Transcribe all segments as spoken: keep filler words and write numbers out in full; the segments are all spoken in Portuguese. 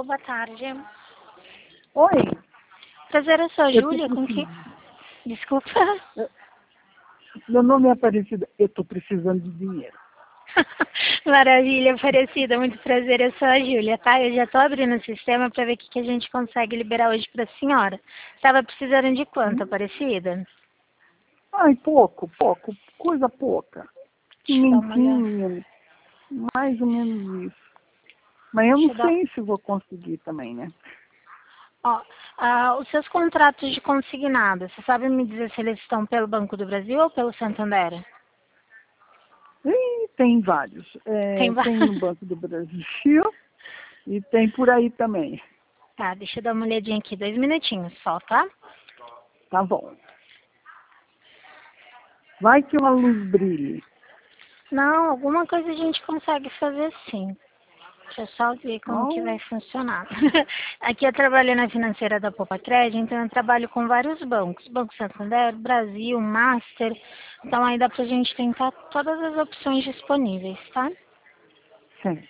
Alô, boa tarde. Oi, Prazer, eu sou a eu tô Júlia, com que... precisando. Desculpa. Meu nome é Aparecida, eu tô precisando de dinheiro. Maravilha, Aparecida, muito prazer, eu sou a Júlia, tá? Eu já tô abrindo o sistema para ver o que, que a gente consegue liberar hoje para a senhora. Estava precisando de quanto, Hum? Aparecida? Ai, pouco, pouco, coisa pouca. Deixa eu dar uma olhada. Quinhentinho, mais ou menos isso. Mas eu Deixa não eu dar... sei se vou conseguir também, né? Ó, ah, os seus contratos de consignado, você sabe me dizer se eles estão pelo Banco do Brasil ou pelo Santander? E tem vários. Tem É, tem no vários. Banco do Brasil e tem por aí também. Tá, deixa eu dar uma olhadinha aqui, dois minutinhos só, tá? Tá bom. Vai que uma luz brilhe. Não, alguma coisa a gente consegue fazer sim. Deixa eu só ver como que vai Não, funcionar. Aqui eu trabalho na financeira da Poupa Crédito, então eu trabalho com vários bancos. Banco Santander, Brasil, Master. Então aí dá pra gente tentar todas as opções disponíveis, tá? sim.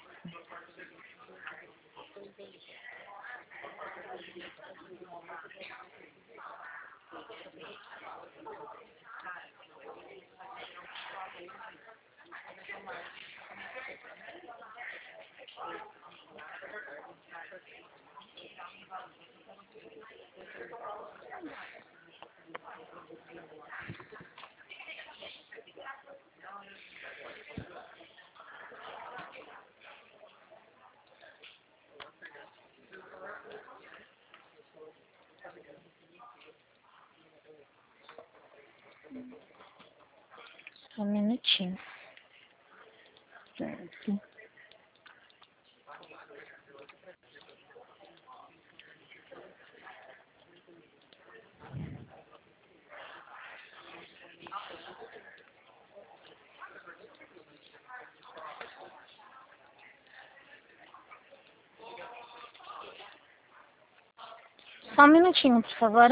Só um minutinho. Certo. Só um minutinho, por favor.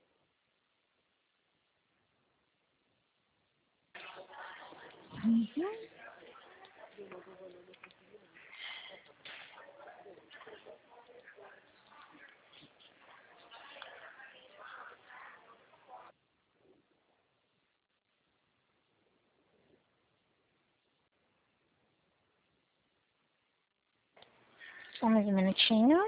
Só mais um minutinho.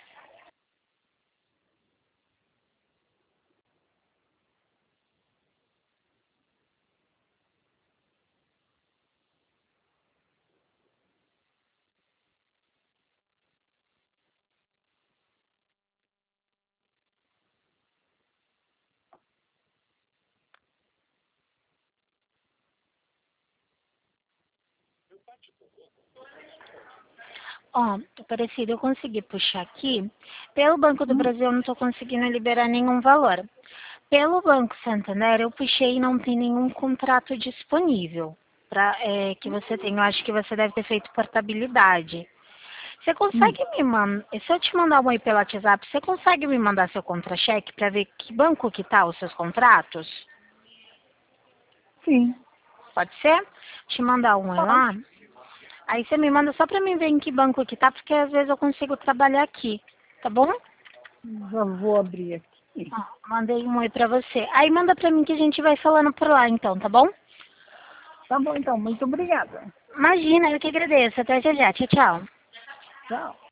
Ó, parecido, eu consegui puxar aqui. Pelo Banco do Hum, Brasil, eu não estou conseguindo liberar nenhum valor. Pelo Banco Santander, eu puxei e não tem nenhum contrato disponível pra, é, que você tem. Eu acho que você deve ter feito portabilidade. Você hum. consegue me mandar, se eu te mandar um oi pelo WhatsApp, você consegue me mandar seu contra-cheque para ver que banco que tá os seus contratos? Sim, Pode ser? Te mandar um oi pode. lá. Aí você me manda só para mim ver em que banco que tá, porque às vezes eu consigo trabalhar aqui, tá bom? Já vou abrir aqui. Ó, mandei um oi pra você. Aí manda pra mim que a gente vai falando por lá então, tá bom? Tá bom, então. Muito obrigada. Imagina, eu que agradeço. Até já já. Tchau, tchau. Tchau.